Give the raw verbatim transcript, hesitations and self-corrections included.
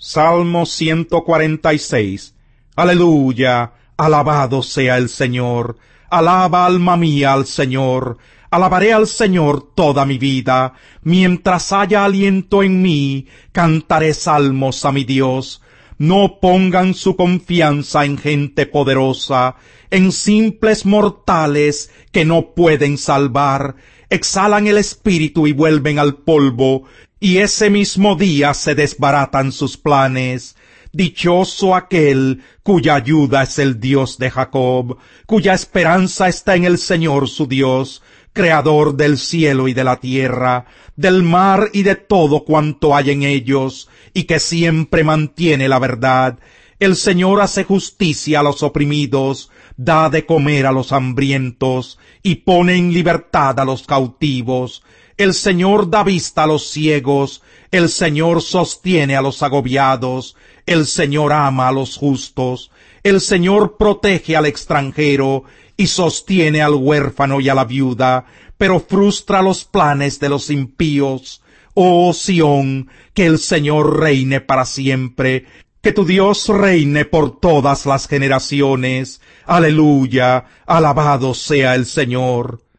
Salmo ciento cuarenta y seis. Aleluya, alabado sea el Señor. Alaba, alma mía, al Señor. Alabaré al Señor toda mi vida. Mientras haya aliento en mí, cantaré salmos a mi Dios. No pongan su confianza en gente poderosa, en simples mortales que no pueden salvar. Exhalan el espíritu y vuelven al polvo, y ese mismo día se desbaratan sus planes. Dichoso aquel cuya ayuda es el Dios de Jacob, cuya esperanza está en el Señor su Dios, creador del cielo y de la tierra, del mar y de todo cuanto hay en ellos, y que siempre mantiene la verdad. El Señor hace justicia a los oprimidos, da de comer a los hambrientos, y pone en libertad a los cautivos. El Señor da vista a los ciegos, el Señor sostiene a los agobiados, el Señor ama a los justos, el Señor protege al extranjero, y sostiene al huérfano y a la viuda, pero frustra los planes de los impíos. Oh Sión, que el Señor reine para siempre, que tu Dios reine por todas las generaciones. Aleluya, alabado sea el Señor.